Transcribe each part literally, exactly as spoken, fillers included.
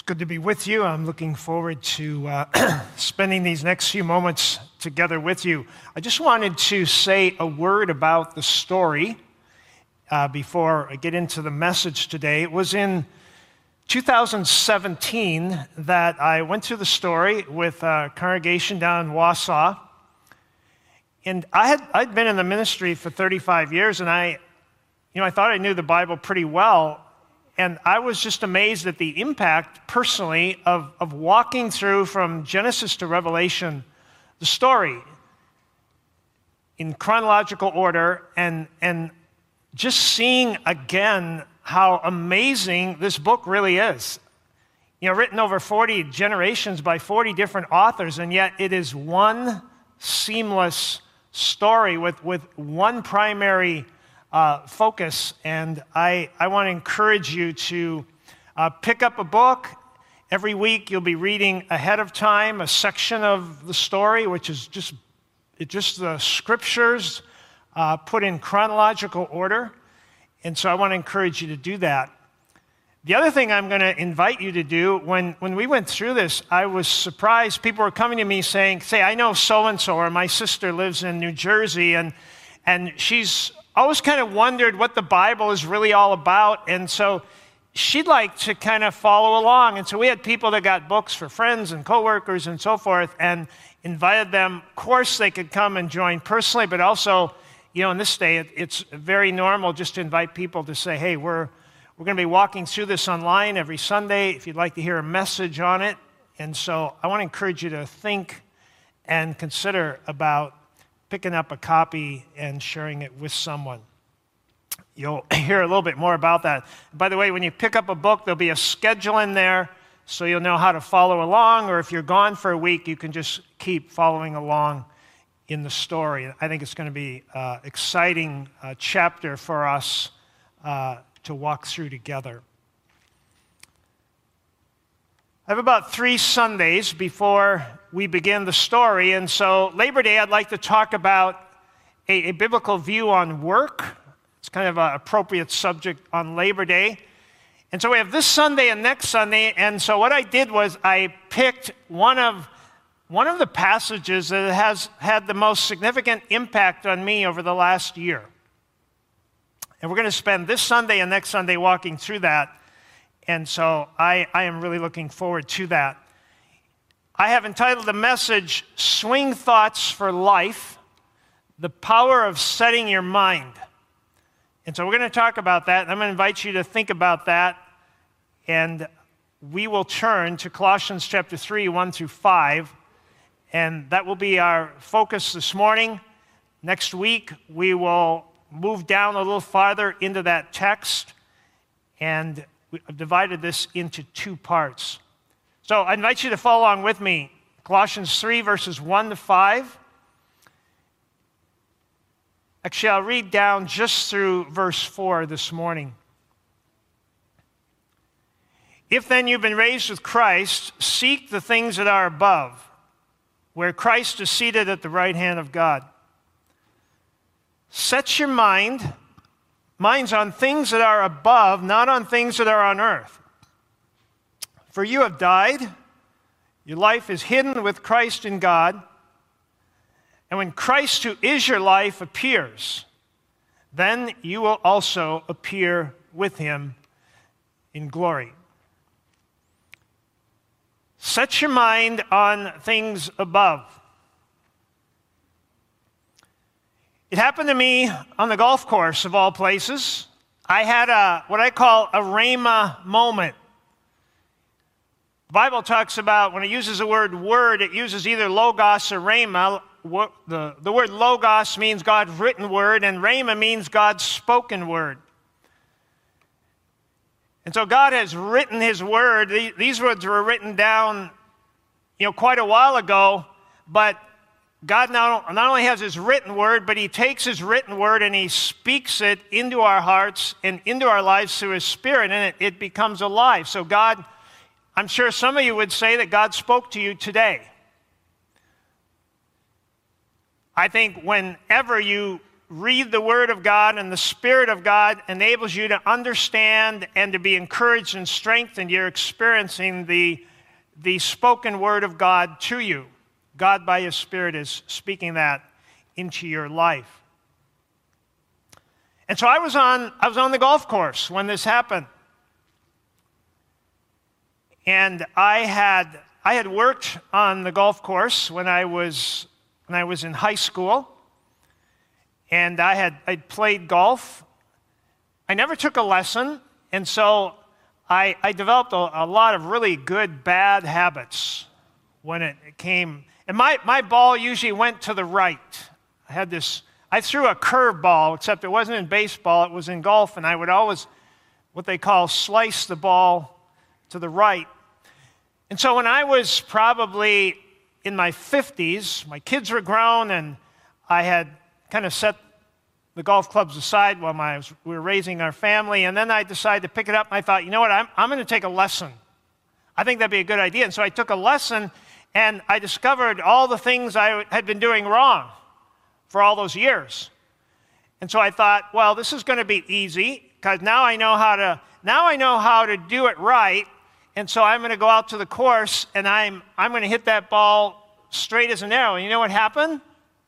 Good to be with you. I'm looking forward to uh, spending these next few moments together with you. I just wanted to say a word about the story uh, before I get into the message today. It was in two thousand seventeen that I went through the story with a congregation down in Wausau. And I had, I'd been in the ministry for thirty-five years, and I, you know, I thought I knew the Bible pretty well. And I was just amazed at the impact, personally, of, of walking through from Genesis to Revelation, the story, in chronological order, and, and just seeing again how amazing this book really is. You know, written over forty generations by forty different authors, and yet it is one seamless story with, with one primary Uh, focus, and I, I want to encourage you to uh, pick up a book. Every week you'll be reading ahead of time a section of the story, which is just, it just the scriptures uh, put in chronological order, and so I want to encourage you to do that. The other thing I'm going to invite you to do, when, when we went through this, I was surprised. People were coming to me saying, say, I know so-and-so, or my sister lives in New Jersey, and, and she's always kind of wondered what the Bible is really all about, and so she'd like to kind of follow along. And so we had people that got books for friends and coworkers and so forth, and invited them. Of course, they could come and join personally, but also, you know, in this day, it, it's very normal just to invite people to say, hey, we're we're going to be walking through this online every Sunday if you'd like to hear a message on it. And so I want to encourage you to think and consider about picking up a copy and sharing it with someone. You'll hear a little bit more about that. By the way, when you pick up a book, there'll be a schedule in there so you'll know how to follow along, or if you're gone for a week, you can just keep following along in the story. I think it's going to be an exciting uh, chapter for us uh, to walk through together. I have about three Sundays before we begin the story, and so Labor Day I'd like to talk about a, a biblical view on work. It's kind of an appropriate subject on Labor Day. And so we have this Sunday and next Sunday, and so what I did was I picked one of, one of the passages that has had the most significant impact on me over the last year. And we're going to spend this Sunday and next Sunday walking through that. And so I, I am really looking forward to that. I have entitled the message, Swing Thoughts for Life, the Power of Setting Your Mind. And so we're going to talk about that. I'm going to invite you to think about that. And we will turn to Colossians chapter three, one through five. And that will be our focus this morning. Next week, we will move down a little farther into that text. And I've divided this into two parts. So I invite you to follow along with me. Colossians three, verses one to five. Actually, I'll read down just through verse four this morning. If then you've been raised with Christ, seek the things that are above, where Christ is seated at the right hand of God. Set your mind Minds on things that are above, not on things that are on earth. For you have died, your life is hidden with Christ in God, and when Christ, who is your life, appears, then you will also appear with him in glory. Set your mind on things above. It happened to me on the golf course, of all places. I had a what I call a rhema moment. The Bible talks about, when it uses the word word, it uses either logos or rhema. The, the word logos means God's written word, and rhema means God's spoken word. And so God has written his word. These words were written down, you know, quite a while ago, but God not, not only has his written word, but he takes his written word and he speaks it into our hearts and into our lives through his Spirit, and it, it becomes alive. So God, I'm sure some of you would say that God spoke to you today. I think whenever you read the Word of God, and the Spirit of God enables you to understand and to be encouraged and strengthened. You're experiencing the, the spoken Word of God to you. God, by His Spirit, is speaking that into your life. And so I was on, I was on the golf course when this happened. And I had, I had worked on the golf course when I was, when I was in high school. And I had I'd played golf. I never took a lesson. And so I, I developed a, a lot of really good bad habits when it came. And my, my ball usually went to the right. I had this, I threw a curve ball, except it wasn't in baseball, it was in golf, and I would always, what they call, slice the ball to the right. And so when I was probably in my fifties, my kids were grown, and I had kind of set the golf clubs aside while my, we were raising our family, and then I decided to pick it up, and I thought, you know what, I'm, I'm going to take a lesson. I think that'd be a good idea. And so I took a lesson, and I discovered all the things I had been doing wrong for all those years. And so I thought, well, this is going to be easy, because now I know how to, now I know how to do it right, and so I'm going to go out to the course, and I'm, I'm going to hit that ball straight as an arrow. And you know what happened?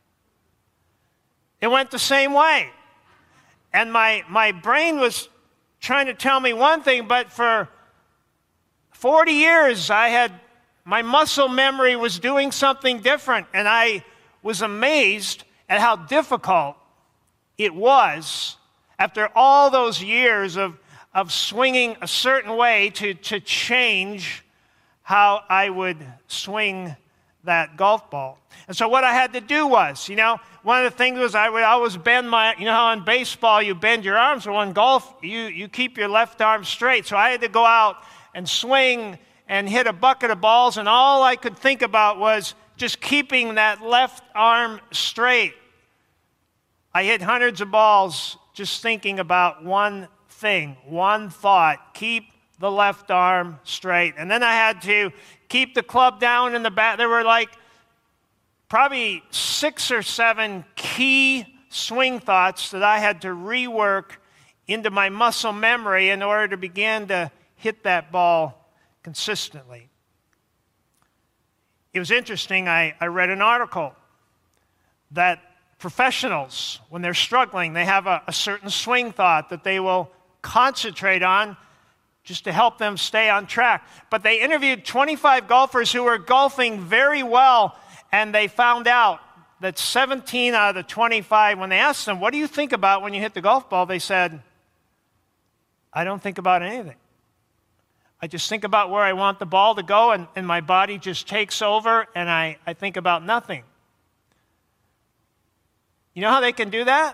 It went the same way. And my, my brain was trying to tell me one thing, but for forty years, I had, my muscle memory was doing something different. And I was amazed at how difficult it was after all those years of, of swinging a certain way to, to change how I would swing that golf ball. And so what I had to do was, you know, one of the things was I would always bend my, you know how in baseball you bend your arms, well in golf you, you keep your left arm straight. So I had to go out and swing and hit a bucket of balls, and all I could think about was just keeping that left arm straight. I hit hundreds of balls just thinking about one thing, one thought, keep the left arm straight. And then I had to keep the club down in the back. There were like probably six or seven key swing thoughts that I had to rework into my muscle memory in order to begin to hit that ball consistently. It was interesting, I, I read an article that professionals, when they're struggling, they have a, a certain swing thought that they will concentrate on just to help them stay on track. But they interviewed twenty-five golfers who were golfing very well, and they found out that seventeen out of the twenty-five, when they asked them, what do you think about when you hit the golf ball? They said, I don't think about anything. I just think about where I want the ball to go, and, and my body just takes over, and I, I think about nothing. You know how they can do that?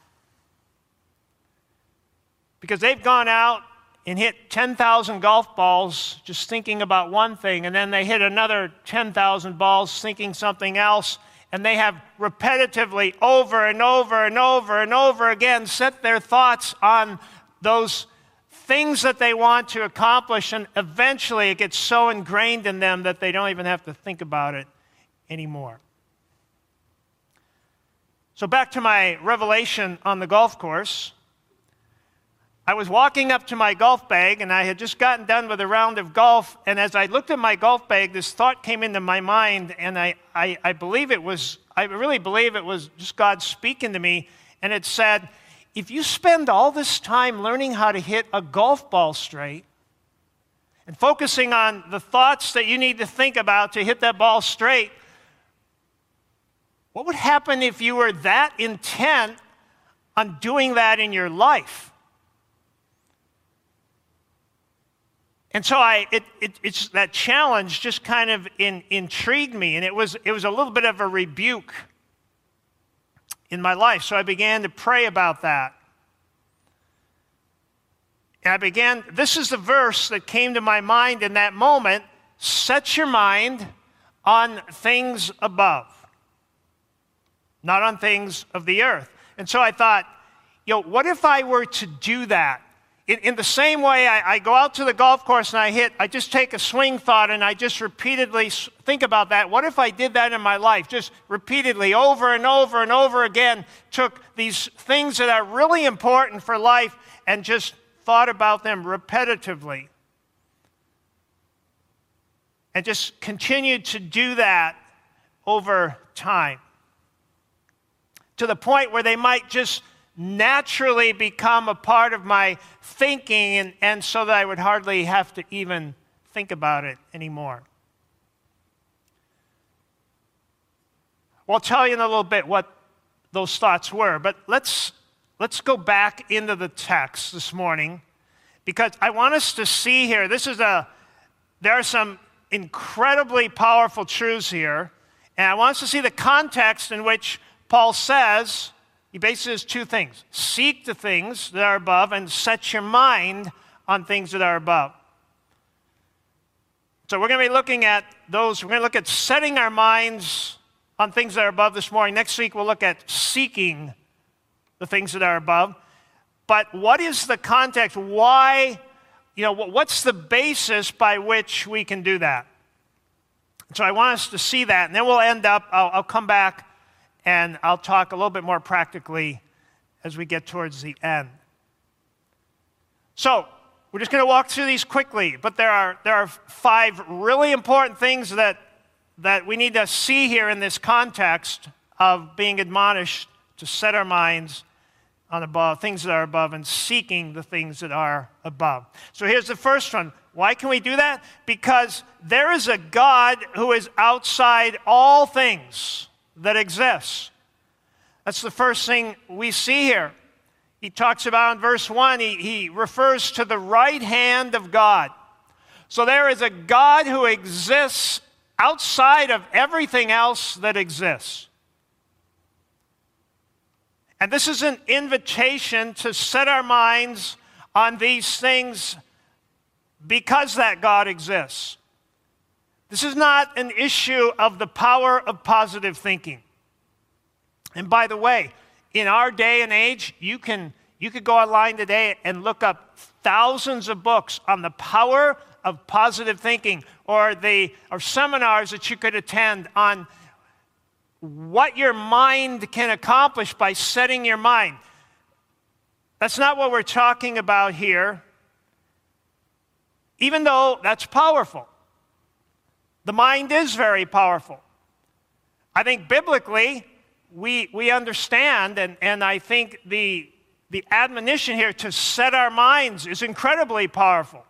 Because they've gone out and hit ten thousand golf balls just thinking about one thing, and then they hit another ten thousand balls thinking something else, and they have repetitively over and over and over and over again set their thoughts on those things that they want to accomplish, and eventually it gets so ingrained in them that they don't even have to think about it anymore. So back to my revelation on the golf course. I was walking up to my golf bag, and I had just gotten done with a round of golf, and as I looked at my golf bag, this thought came into my mind, and I, I, I believe it was, I really believe it was just God speaking to me, and it said, if you spend all this time learning how to hit a golf ball straight and focusing on the thoughts that you need to think about to hit that ball straight, what would happen if you were that intent on doing that in your life? And so I, it, it, it's that challenge just kind of in, intrigued me, and it was, it was a little bit of a rebuke in my life. So I began to pray about that. And I began, this is the verse that came to my mind in that moment: set your mind on things above, not on things of the earth. And so I thought, you know, what if I were to do that In, in the same way, I, I go out to the golf course and I hit, I just take a swing thought and I just repeatedly think about that. What if I did that in my life? Just repeatedly, over and over and over again, took these things that are really important for life and just thought about them repetitively. And just continued to do that over time. To the point where they might just naturally become a part of my thinking, and, and so that I would hardly have to even think about it anymore. Well, I'll tell you in a little bit what those thoughts were, but let's, let's go back into the text this morning, because I want us to see here, this is a, there are some incredibly powerful truths here, and I want us to see the context in which Paul says, he bases two things. Seek the things that are above and set your mind on things that are above. So we're going to be looking at those. We're going to look at setting our minds on things that are above this morning. Next week we'll look at seeking the things that are above. But what is the context? Why, you know, what's the basis by which we can do that? So I want us to see that, and then we'll end up, I'll, I'll come back and I'll talk a little bit more practically as we get towards the end. So, we're just going to walk through these quickly, but there are, there are five really important things that, that we need to see here in this context of being admonished to set our minds on above, things that are above, and seeking the things that are above. So here's the first one. Why can we do that? Because there is a God who is outside all things that exists. That's the first thing we see here. He talks about in verse one, he, he refers to the right hand of God. So there is a God who exists outside of everything else that exists. And this is an invitation to set our minds on these things because that God exists. This is not an issue of the power of positive thinking. And by the way, in our day and age, you can you could go online today and look up thousands of books on the power of positive thinking, or the or seminars that you could attend on what your mind can accomplish by setting your mind. That's not what we're talking about here, even though that's powerful. The mind is very powerful. I think biblically, we, we understand, and, and I think the, the admonition here to set our minds is incredibly powerful.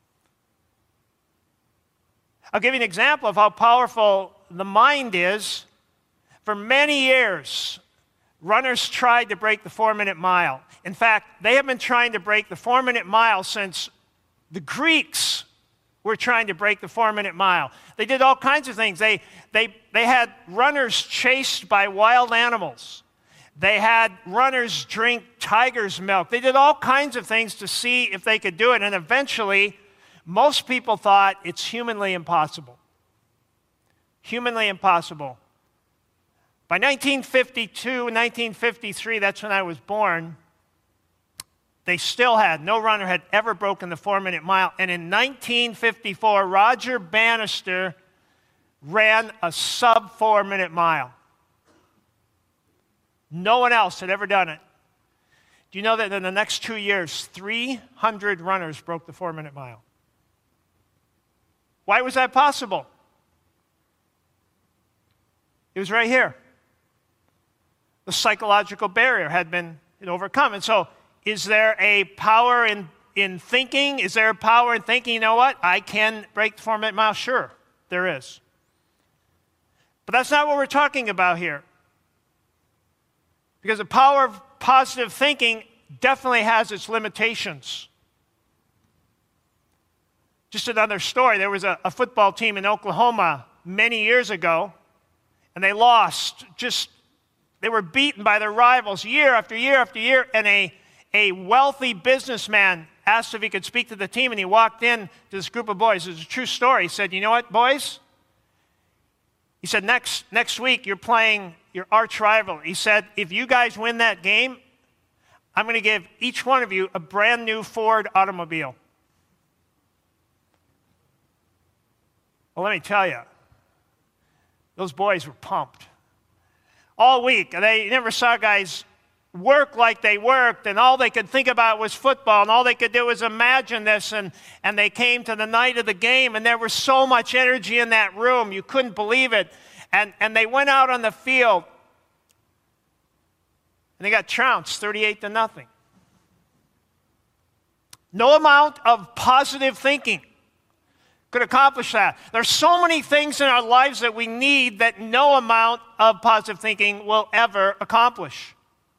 I'll give you an example of how powerful the mind is. For many years, runners tried to break the four-minute mile. In fact, they have been trying to break the four-minute mile since the Greeks were trying to break the four-minute mile. They did all kinds of things. They, they, they had runners chased by wild animals. They had runners drink tiger's milk. They did all kinds of things to see if they could do it. And eventually, most people thought it's humanly impossible. Humanly impossible. By nineteen fifty-two, nineteen fifty-three, that's when I was born, they still had, no runner had ever broken the four-minute mile. And in nineteen fifty-four, Roger Bannister ran a sub-four-minute mile. No one else had ever done it. Do you know that in the next two years, three hundred runners broke the four-minute mile? Why was that possible? It was right here. The psychological barrier had been overcome. And so, is there a power in, in thinking? Is there a power in thinking, you know what, I can break the four-minute mile? Sure, there is. But that's not what we're talking about here. Because the power of positive thinking definitely has its limitations. Just another story. There was a, a football team in Oklahoma many years ago, and they lost. Just, they were beaten by their rivals year after year after year, and a, a wealthy businessman asked if he could speak to the team, and he walked in to this group of boys. It's a true story. He said, you know what, boys? He said, next, next week you're playing your arch rival. He said, if you guys win that game, I'm going to give each one of you a brand new Ford automobile. Well, let me tell you, those boys were pumped. All week, they never saw guys work like they worked, and all they could think about was football, and all they could do was imagine this, and, and they came to the night of the game, and there was so much energy in that room, you couldn't believe it. And, and they went out on the field, and they got trounced thirty-eight to nothing. No amount of positive thinking could accomplish that. There's so many things in our lives that we need that no amount of positive thinking will ever accomplish.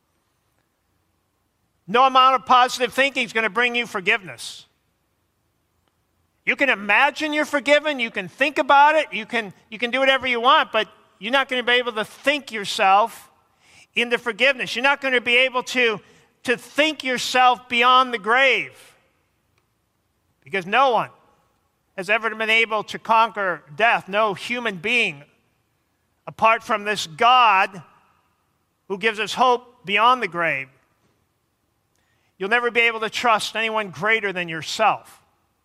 No amount of positive thinking is going to bring you forgiveness. You can imagine you're forgiven, you can think about it, you can, you can do whatever you want, but you're not going to be able to think yourself into forgiveness. You're not going to be able to, to think yourself beyond the grave, because no one has ever been able to conquer death. No human being, apart from this God who gives us hope beyond the grave. You'll never be able to trust anyone greater than yourself.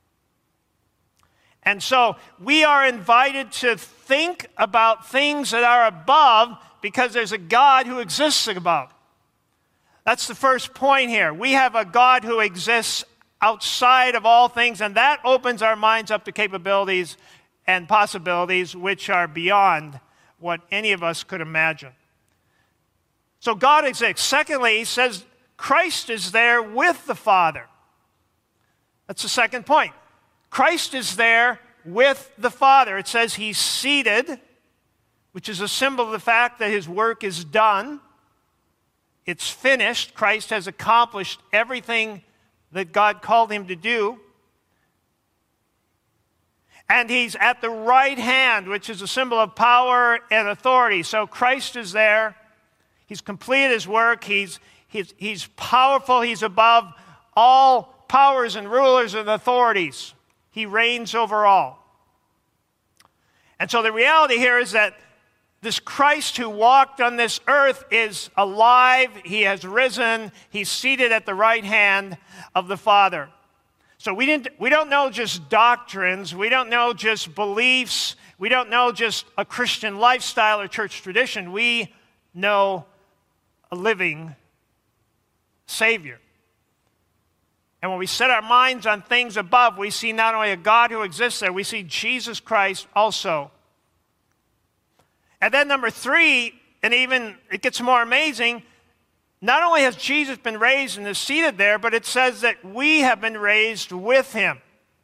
And so we are invited to think about things that are above because there's a God who exists above. That's the first point here. We have a God who exists outside of all things, and that opens our minds up to capabilities and possibilities which are beyond what any of us could imagine. So God exists. Secondly, he says Christ is there with the Father. That's the second point. Christ is there with the Father. It says he's seated, which is a symbol of the fact that his work is done. It's finished. Christ has accomplished everything that God called him to do. And he's at the right hand, which is a symbol of power and authority. So Christ is there. He's completed his work. He's, he's, he's powerful. He's above all powers and rulers and authorities. He reigns over all. And so the reality here is that this Christ who walked on this earth is alive. He has risen. He's seated at the right hand of the Father. So we, didn't, we don't know just doctrines. We don't know just beliefs. We don't know just a Christian lifestyle or church tradition. We know a living Savior. And when we set our minds on things above, we see not only a God who exists there, we see Jesus Christ also. And then number three, and even it gets more amazing, not only has Jesus been raised and is seated there, but it says that we have been raised with him.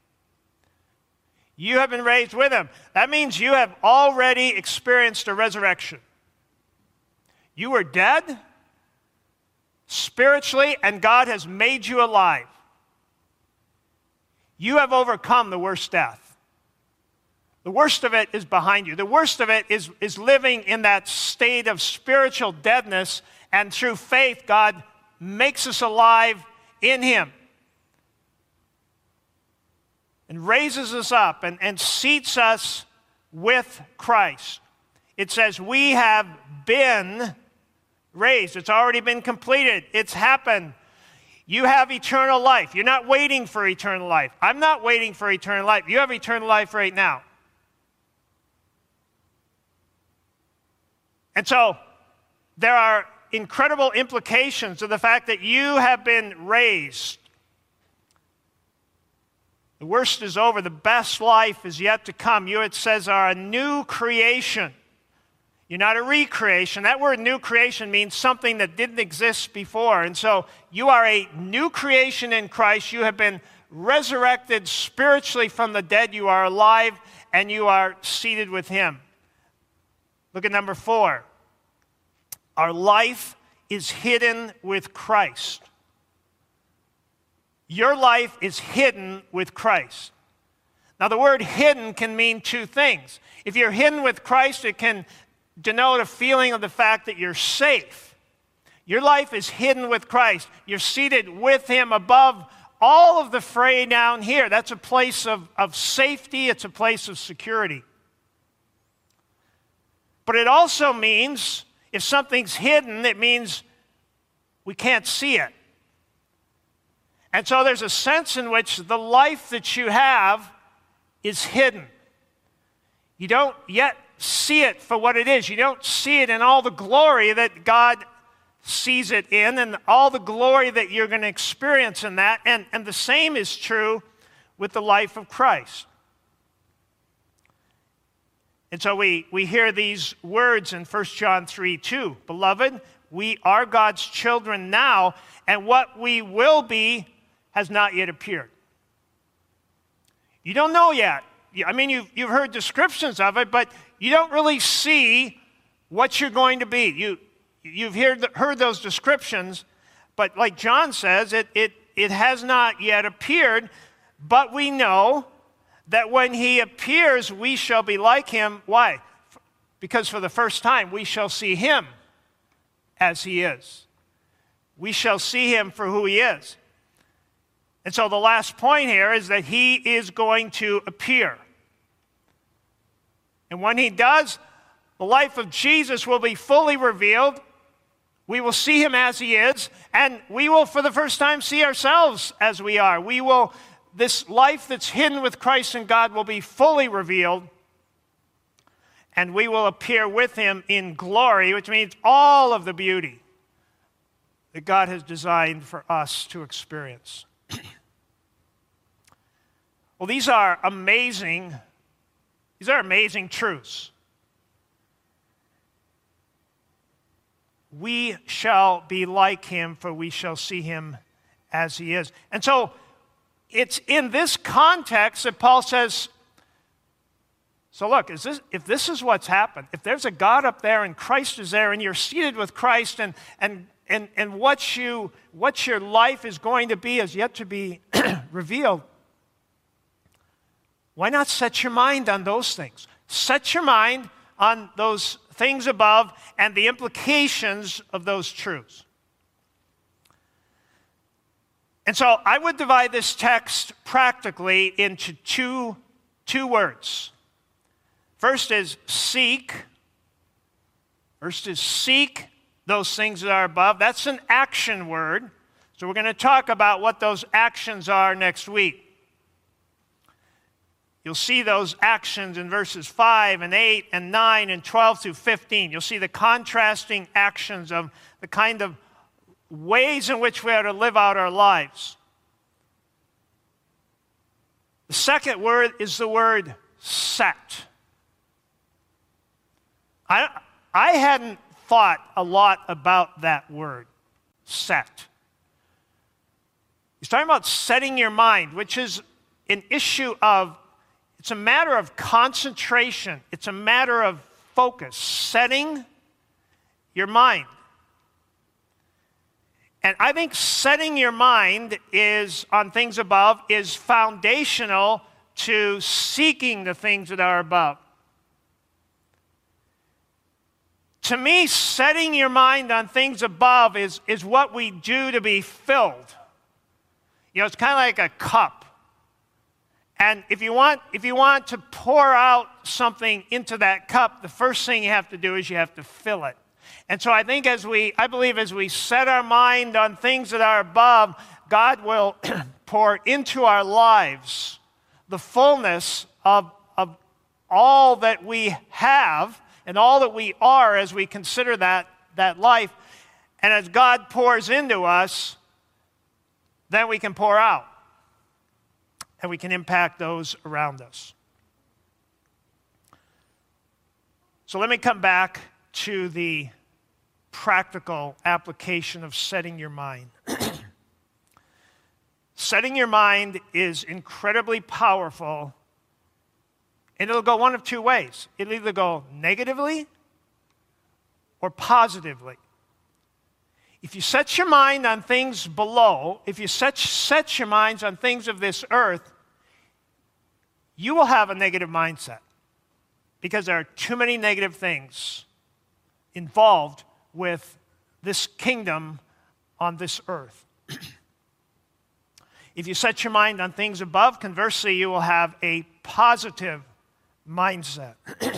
You have been raised with him. That means you have already experienced a resurrection. You were dead spiritually, and God has made you alive. You have overcome the worst death. The worst of it is behind you. The worst of it is, is living in that state of spiritual deadness, and through faith, God makes us alive in him and raises us up and, and seats us with Christ. It says we have been raised. It's already been completed. It's happened. You have eternal life. You're not waiting for eternal life. I'm not waiting for eternal life. You have eternal life right now. And so there are incredible implications of the fact that you have been raised. The worst is over. The best life is yet to come. You, it says, are a new creation. You're not a recreation. That word new creation means something that didn't exist before. And so you are a new creation in Christ. You have been resurrected spiritually from the dead. You are alive, and you are seated with him. Look at number four. Our life is hidden with Christ. Your life is hidden with Christ. Now, the word hidden can mean two things. If you're hidden with Christ, it can denote a feeling of the fact that you're safe. Your life is hidden with Christ. You're seated with him above all of the fray down here. That's a place of, of safety. It's a place of security. But it also means, if something's hidden, it means we can't see it. And so there's a sense in which the life that you have is hidden. You don't yet see it for what it is. You don't see it in all the glory that God sees it in and all the glory that you're going to experience in that. And, and the same is true with the life of Christ. And so we, we hear these words in First John three two. Beloved, we are God's children now, and what we will be has not yet appeared. You don't know yet. I mean, you've, you've heard descriptions of it, but you don't really see what you're going to be. You, you've heard, heard those descriptions, but like John says, it, it, it has not yet appeared, but we know that when he appears, we shall be like him. Why? Because for the first time, we shall see him as he is. We shall see him for who he is. And so the last point here is that he is going to appear. And when he does, the life of Jesus will be fully revealed. We will see him as he is, and we will for the first time see ourselves as we are. We will, this life that's hidden with Christ and God will be fully revealed, and we will appear with him in glory, which means all of the beauty that God has designed for us to experience. Well, these are amazing, these are amazing truths. We shall be like him, for we shall see him as he is. And so it's in this context that Paul says, so look, is this, if this is what's happened, if there's a God up there and Christ is there and you're seated with Christ and, and, and, and what, you, what your life is going to be is yet to be revealed, why not set your mind on those things? Set your mind on those things above and the implications of those truths. And so I would divide this text practically into two, two words. First is seek. First is seek those things that are above. That's an action word. So we're going to talk about what those actions are next week. You'll see those actions in verses five and eight and nine and twelve through fifteen. You'll see the contrasting actions of the kind of ways in which we are to live out our lives. The second word is the word set. I, I hadn't thought a lot about that word, set. He's talking about setting your mind, which is an issue of, it's a matter of concentration. It's a matter of focus, setting your mind. And I think setting your mind is on things above is foundational to seeking the things that are above. To me, setting your mind on things above is, is what we do to be filled. You know, it's kind of like a cup. And if you want, if you want to pour out something into that cup, the first thing you have to do is you have to fill it. And so I think as we, I believe as we set our mind on things that are above, God will pour into our lives the fullness of, of all that we have and all that we are as we consider that, that life. And as God pours into us, then we can pour out. And we can impact those around us. So let me come back to the practical application of setting your mind. Setting your mind is incredibly powerful, and it'll go one of two ways. It'll either go negatively or positively. If you set your mind on things below, if you set, set your minds on things of this earth, you will have a negative mindset because there are too many negative things involved with this kingdom on this earth. If you set your mind on things above, conversely, you will have a positive mindset.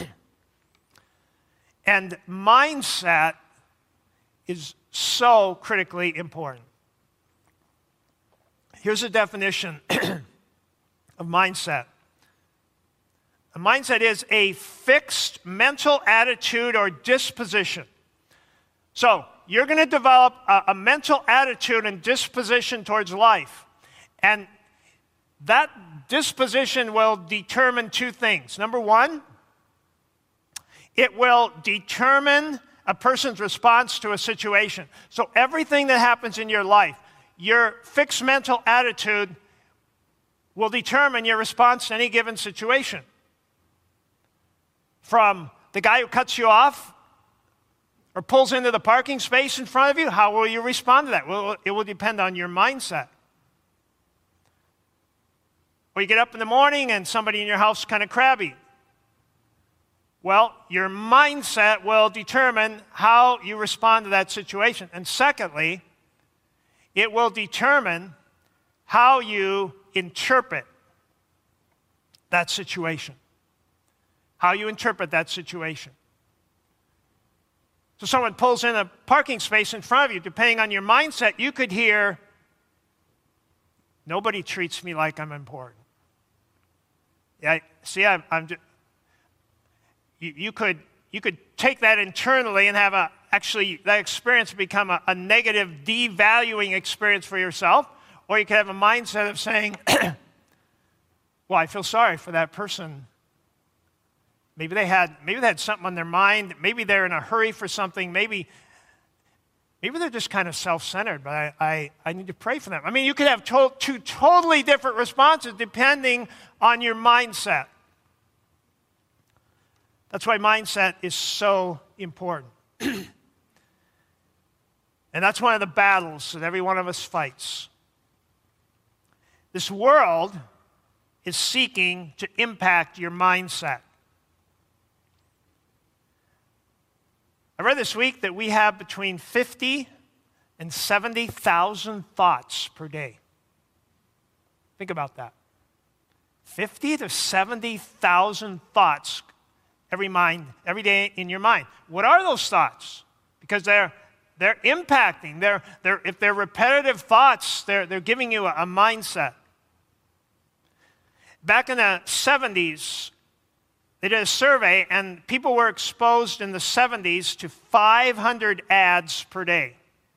And mindset is so critically important. Here's a definition of mindset. A mindset is a fixed mental attitude or disposition. So, you're going to develop a, a mental attitude and disposition towards life. And that disposition will determine two things. Number one, it will determine a person's response to a situation. So everything that happens in your life, your fixed mental attitude will determine your response to any given situation. From the guy who cuts you off or pulls into the parking space in front of you, how will you respond to that? Well, it will depend on your mindset. Or you get up in the morning and somebody in your house is kind of crabby. Well, your mindset will determine how you respond to that situation. And secondly, it will determine how you interpret that situation. How you interpret that situation. So someone pulls in a parking space in front of you, depending on your mindset, you could hear, "Nobody treats me like I'm important." Yeah, see, I'm, I'm just, you, you could you could take that internally and have a actually that experience become a, a negative, devaluing experience for yourself, or you could have a mindset of saying, "Well, I feel sorry for that person. Maybe they had maybe they had something on their mind. Maybe they're in a hurry for something. Maybe maybe they're just kind of self-centered. But I I, I need to pray for them." I mean, you could have to, two totally different responses depending on your mindset. That's why mindset is so important. And that's one of the battles that every one of us fights. This world is seeking to impact your mindset. I read this week that we have between fifty and seventy thousand thoughts per day. Think about that. fifty to seventy thousand thoughts every mind, every day in your mind. What are those thoughts? Because they're they're impacting. They're, they're, if they're repetitive thoughts, they're, they're giving you a, a mindset. Back in the seventies, they did a survey, and people were exposed in the seventies to five hundred ads per day.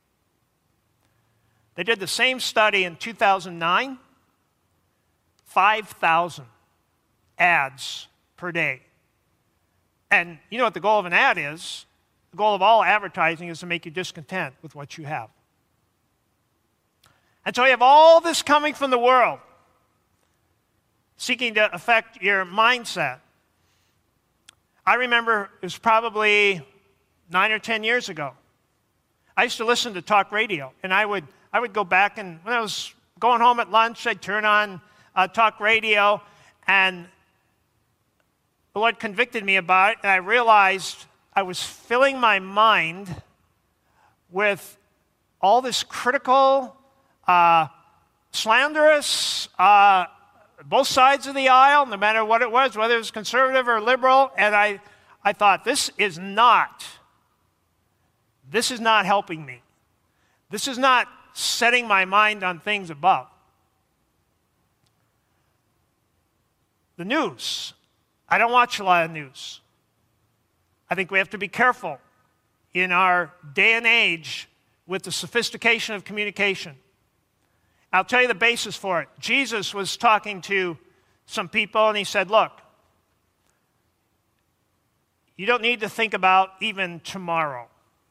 They did the same study in two thousand nine, five thousand ads per day. And you know what the goal of an ad is? The goal of all advertising is to make you discontent with what you have. And so you have all this coming from the world, seeking to affect your mindset. I remember it was probably nine or ten years ago. I used to listen to talk radio, and I would I would go back, and when I was going home at lunch, I'd turn on uh, talk radio, and the Lord convicted me about it, and I realized I was filling my mind with all this critical, uh, slanderous, uh, both sides of the aisle, no matter what it was, whether it was conservative or liberal, and I, I thought, this is not, this is not helping me. This is not setting my mind on things above. The news. I don't watch a lot of news. I think we have to be careful in our day and age with the sophistication of communication. I'll tell you the basis for it. Jesus was talking to some people, and he said, look, you don't need to think about even tomorrow.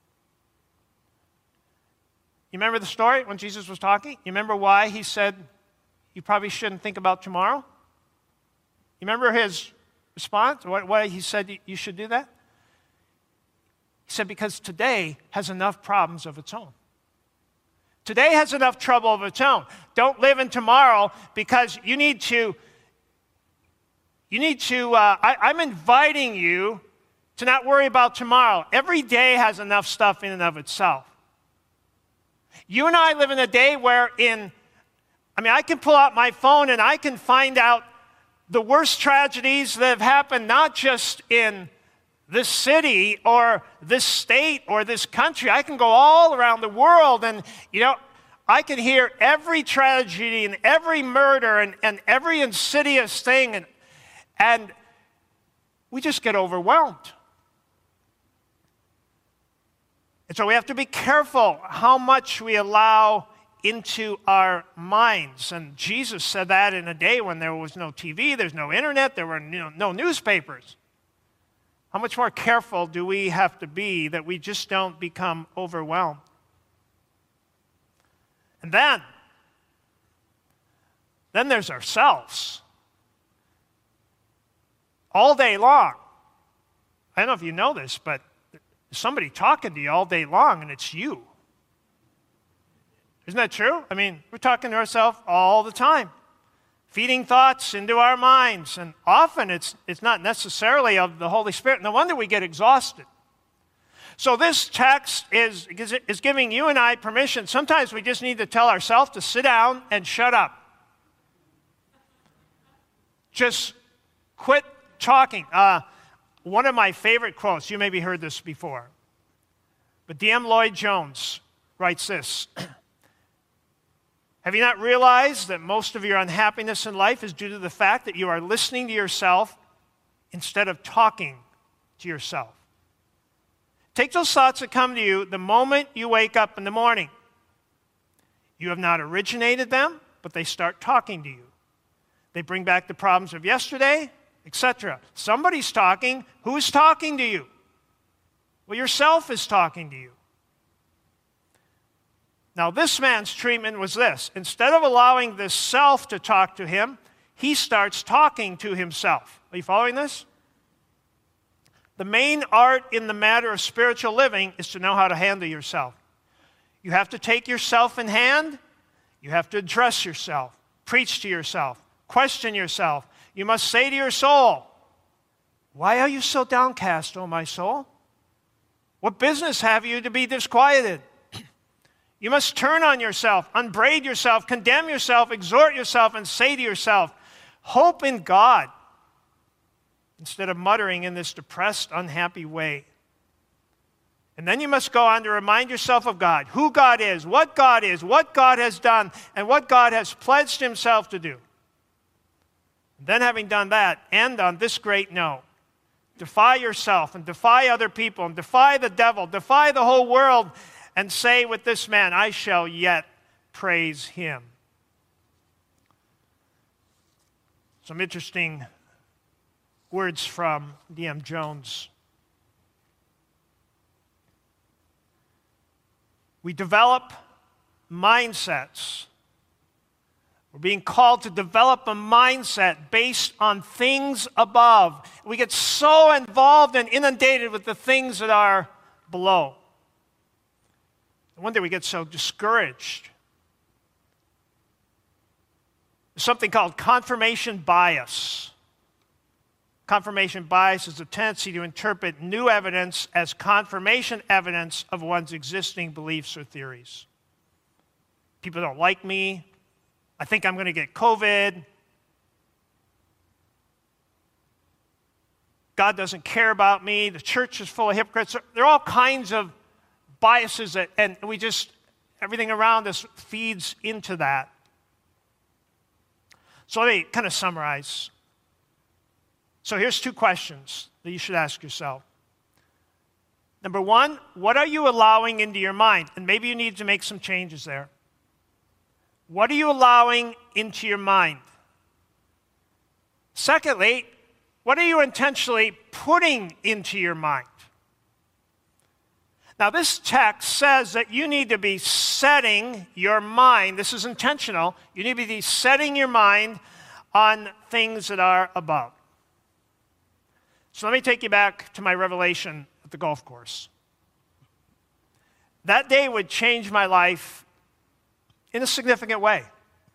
You remember the story when Jesus was talking? You remember why he said you probably shouldn't think about tomorrow? You remember his response? Why he said you should do that? He said, because today has enough problems of its own. Today has enough trouble of its own. Don't live in tomorrow, because you need to, you need to, uh, I, I'm inviting you to not worry about tomorrow. Every day has enough stuff in and of itself. You and I live in a day where in, I mean, I can pull out my phone and I can find out the worst tragedies that have happened, not just in this city or this state or this country. I can go all around the world, and, you know, I can hear every tragedy and every murder and, and every insidious thing, and, and we just get overwhelmed. And so we have to be careful how much we allow into our minds. And Jesus said that in a day when there was no T V, there's no internet, there were no, no newspapers. How much more careful do we have to be that we just don't become overwhelmed? And then, then there's ourselves. All day long. I don't know if you know this, but there's somebody talking to you all day long, and it's you. Isn't that true? I mean, we're talking to ourselves all the time, feeding thoughts into our minds, and often it's, it's not necessarily of the Holy Spirit. No wonder we get exhausted. So this text is, is giving you and I permission. Sometimes we just need to tell ourselves to sit down and shut up. Just quit talking. Uh, one of my favorite quotes, you maybe heard this before, but D M Lloyd Jones writes this. Have you not realized that most of your unhappiness in life is due to the fact that you are listening to yourself instead of talking to yourself? Take those thoughts that come to you the moment you wake up in the morning. You have not originated them, but they start talking to you. They bring back the problems of yesterday, et cetera. Somebody's talking. Who's talking to you? Well, yourself is talking to you. Now, this man's treatment was this. Instead of allowing this self to talk to him, he starts talking to himself. Are you following this? The main art in the matter of spiritual living is to know how to handle yourself. You have to take yourself in hand. You have to address yourself, preach to yourself, question yourself. You must say to your soul, why are you so downcast, O my soul? What business have you to be disquieted? You must turn on yourself, unbraid yourself, condemn yourself, exhort yourself, and say to yourself, hope in God, instead of muttering in this depressed, unhappy way. And then you must go on to remind yourself of God, who God is, what God is, what God has done, and what God has pledged himself to do. And then having done that, end on this great note. Defy yourself and defy other people and defy the devil, defy the whole world, and say with this man, I shall yet praise him. Some interesting words from D M Jones. We develop mindsets. We're being called to develop a mindset based on things above. We get so involved and inundated with the things that are below. No wonder we get so discouraged. There's something called confirmation bias. Confirmation bias is a tendency to interpret new evidence as confirmation evidence of one's existing beliefs or theories. People don't like me. I think I'm going to get COVID. God doesn't care about me. The church is full of hypocrites. There are all kinds of biases that, and we just, everything around us feeds into that. So let me kind of summarize. So here's two questions that you should ask yourself. Number one, what are you allowing into your mind? And maybe you need to make some changes there. What are you allowing into your mind? Secondly, what are you intentionally putting into your mind? Now, this text says that you need to be setting your mind. This is intentional. You need to be setting your mind on things that are above. So let me take you back to my revelation at the golf course. That day would change my life in a significant way.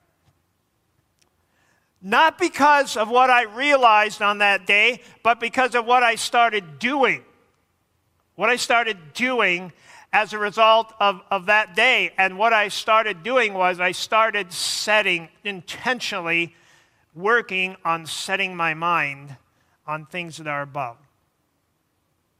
Not because of what I realized on that day, but because of what I started doing. What I started doing as a result of, of that day. And what I started doing was I started setting, intentionally working on setting my mind on things that are above.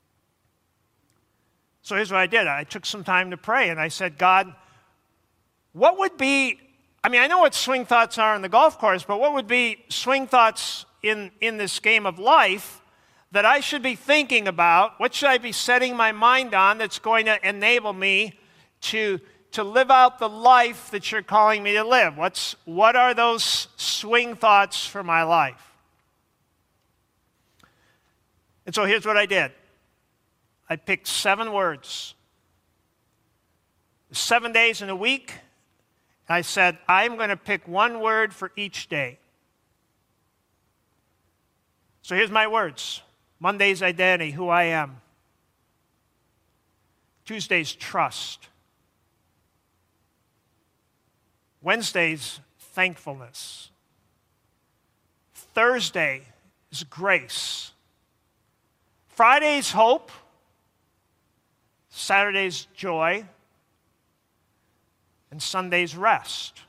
So here's what I did. I took some time to pray, and I said, God, what would be, I mean, I know what swing thoughts are on the golf course, but what would be swing thoughts in, in this game of life that I should be thinking about? What should I be setting my mind on that's going to enable me to, to live out the life that you're calling me to live? What's, what are those swing thoughts for my life? And so here's what I did. I picked seven words. Seven days in a week. I said, I'm going to pick one word for each day. So here's my words. Monday's identity, who I am. Tuesday's trust. Wednesday's thankfulness. Thursday is grace. Friday's hope. Saturday's joy. And Sunday's rest.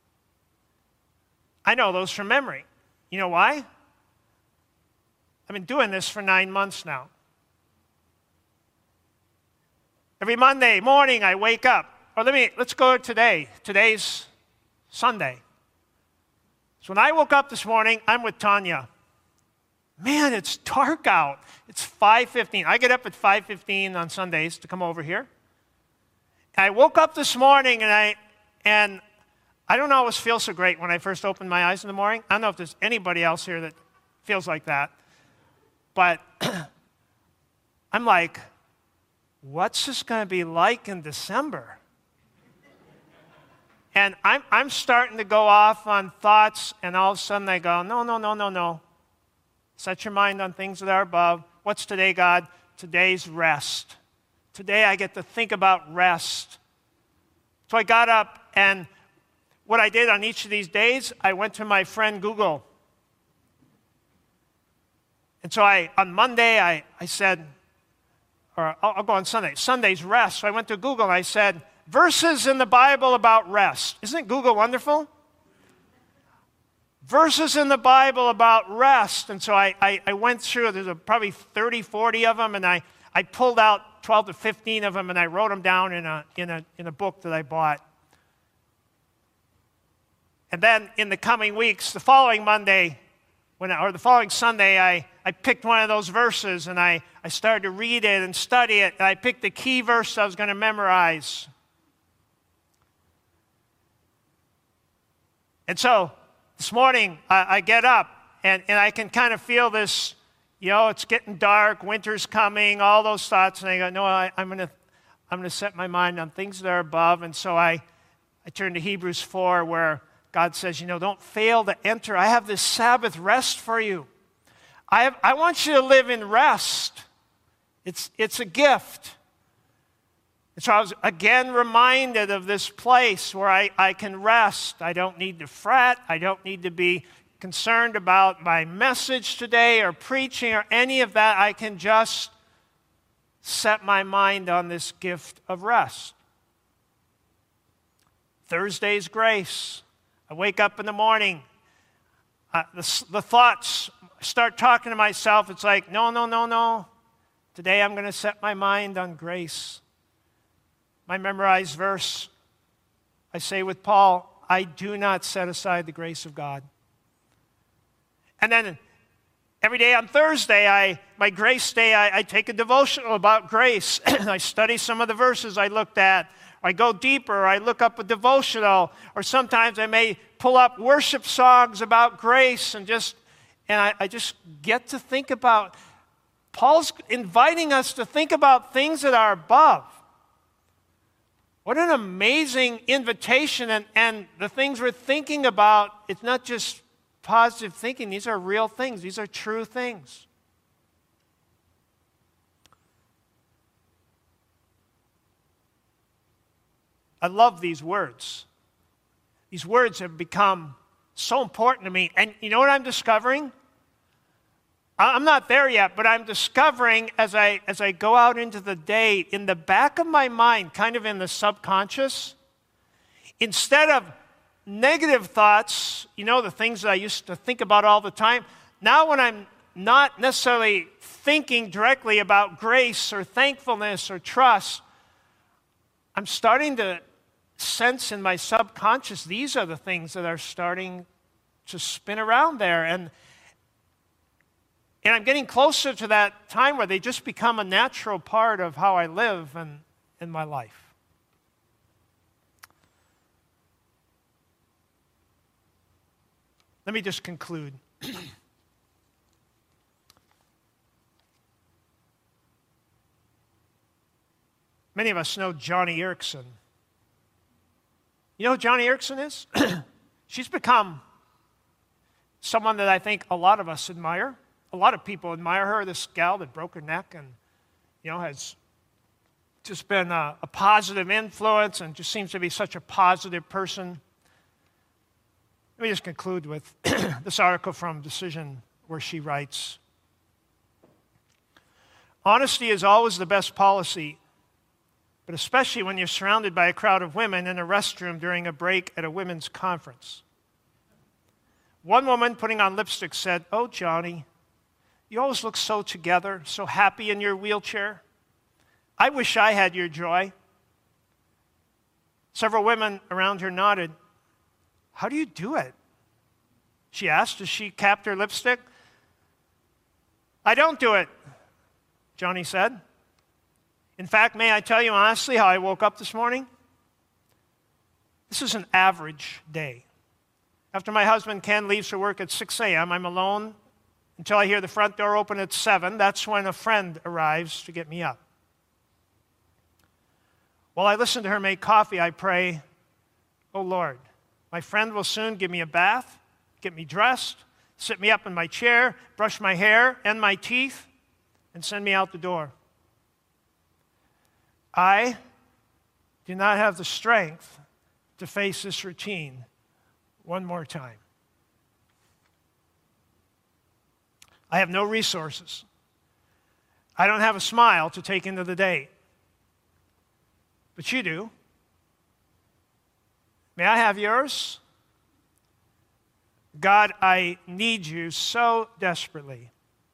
I know those from memory. You know why? I've been doing this for nine months now. Every Monday morning I wake up. Or let me, let's go today. Today's Sunday. So when I woke up this morning, I'm with Tanya. Man, it's dark out. It's five fifteen. I get up at five fifteen on Sundays to come over here. And I woke up this morning and I and I don't always feel so great when I first open my eyes in the morning. I don't know if there's anybody else here that feels like that. But I'm like, what's this going to be like in December? And I'm, I'm starting to go off on thoughts, and all of a sudden I go, no, no, no, no, no. Set your mind on things that are above. What's today, God? Today's rest. Today I get to think about rest. So I got up, and what I did on each of these days, I went to my friend Google. And so I, on Monday, I, I said, or I'll, I'll go on Sunday. Sunday's rest. So I went to Google and I said, verses in the Bible about rest. Isn't Google wonderful? Verses in the Bible about rest. And so I, I, I went through, there's a, probably thirty, forty of them, and I, I pulled out twelve to fifteen of them, and I wrote them down in a, in a, in a book that I bought. And then in the coming weeks, the following Monday, when I, or the following Sunday, I, I picked one of those verses, and I, I started to read it and study it, and I picked the key verse I was going to memorize. And so this morning, I, I get up, and, and I can kind of feel this, you know, it's getting dark, winter's coming, all those thoughts, and I go, no, I, I'm going to I'm going to set my mind on things that are above. And so I, I turn to Hebrews four, where God says, you know, don't fail to enter. I have this Sabbath rest for you. I, have, I want you to live in rest. It's, it's a gift. And so I was again reminded of this place where I, I can rest. I don't need to fret. I don't need to be concerned about my message today or preaching or any of that. I can just set my mind on this gift of rest. Thursday's grace. I wake up in the morning. Uh, the, the thoughts start talking to myself. It's like, no, no, no, no. Today I'm going to set my mind on grace. My memorized verse, I say with Paul, I do not set aside the grace of God. And then every day on Thursday, I my grace day, I, I take a devotional about grace. I study some of the verses I looked at. I go deeper, or I look up a devotional, or sometimes I may pull up worship songs about grace and just, and I, I just get to think about, Paul's inviting us to think about things that are above. What an amazing invitation, and, and the things we're thinking about, it's not just positive thinking, these are real things, these are true things. I love these words. These words have become so important to me. And you know what I'm discovering? I'm not there yet, but I'm discovering as I as I go out into the day, in the back of my mind, kind of in the subconscious, instead of negative thoughts, you know, the things that I used to think about all the time, now when I'm not necessarily thinking directly about grace or thankfulness or trust, I'm starting to sense in my subconscious, these are the things that are starting to spin around there. And, and I'm getting closer to that time where they just become a natural part of how I live and in my life. Let me just conclude. Many of us know Joni Eareckson. You know who Joni Eareckson is? She's become someone that I think a lot of us admire. A lot of people admire her, this gal that broke her neck and, you know, has just been a, a positive influence and just seems to be such a positive person. Let me just conclude with this article from Decision where she writes, "Honesty is always the best policy, but especially when you're surrounded by a crowd of women in a restroom during a break at a women's conference. One woman putting on lipstick said, 'Oh, Joni, you always look so together, so happy in your wheelchair. I wish I had your joy.' Several women around her nodded. 'How do you do it?' she asked as she capped her lipstick. 'I don't do it,' Joni said. 'In fact, may I tell you honestly how I woke up this morning? This is an average day. After my husband Ken leaves for work at six a.m., I'm alone until I hear the front door open at seven. That's when a friend arrives to get me up. While I listen to her make coffee, I pray, oh Lord, my friend will soon give me a bath, get me dressed, sit me up in my chair, brush my hair and my teeth, and send me out the door. I do not have the strength to face this routine one more time. I have no resources. I don't have a smile to take into the day. But you do. May I have yours? God, I need you so desperately.'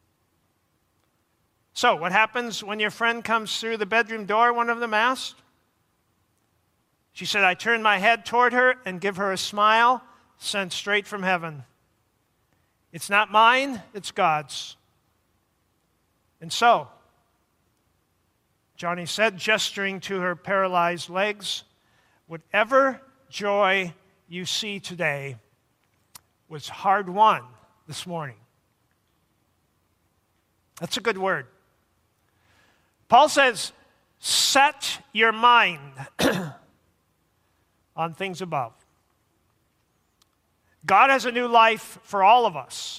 So, what happens when your friend comes through the bedroom door?" one of them asked. She said, "I turn my head toward her and give her a smile sent straight from heaven. It's not mine, it's God's." And so, Joni said, gesturing to her paralyzed legs, "Whatever joy you see today was hard won this morning." That's a good word. Paul says, set your mind on things above. God has a new life for all of us,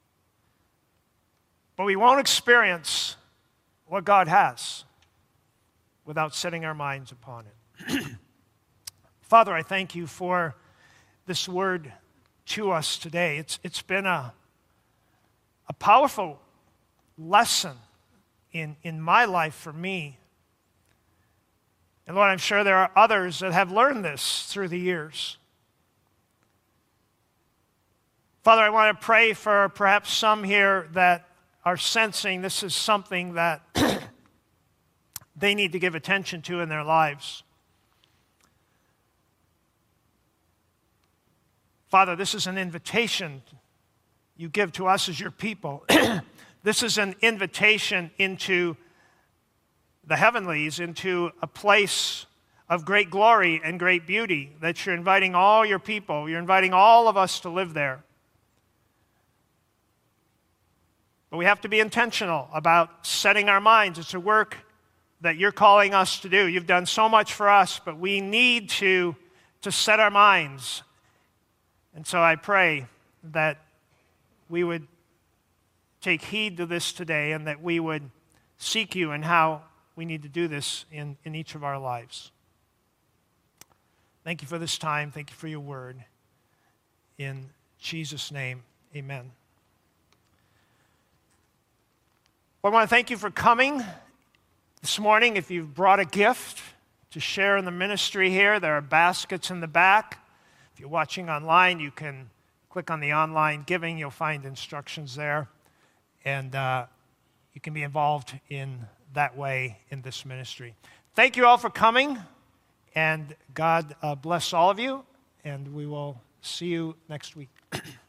but we won't experience what God has without setting our minds upon it. Father, I thank you for this word to us today. It's, it's been a, a powerful lesson in, in my life for me. And Lord, I'm sure there are others that have learned this through the years. Father, I want to pray for perhaps some here that are sensing this is something that they need to give attention to in their lives. Father, this is an invitation you give to us as your people. This is an invitation into the heavenlies, into a place of great glory and great beauty that you're inviting all your people, you're inviting all of us to live there. But we have to be intentional about setting our minds. It's a work that you're calling us to do. You've done so much for us, but we need to, to set our minds. And so I pray that we would take heed to this today and that we would seek you in how we need to do this in, in each of our lives. Thank you for this time. Thank you for your word. In Jesus' name, amen. Well, I want to thank you for coming this morning. If you've brought a gift to share in the ministry here, there are baskets in the back. If you're watching online, you can click on the online giving. You'll find instructions there. And uh, you can be involved in that way in this ministry. Thank you all for coming. And God uh, bless all of you, and we will see you next week.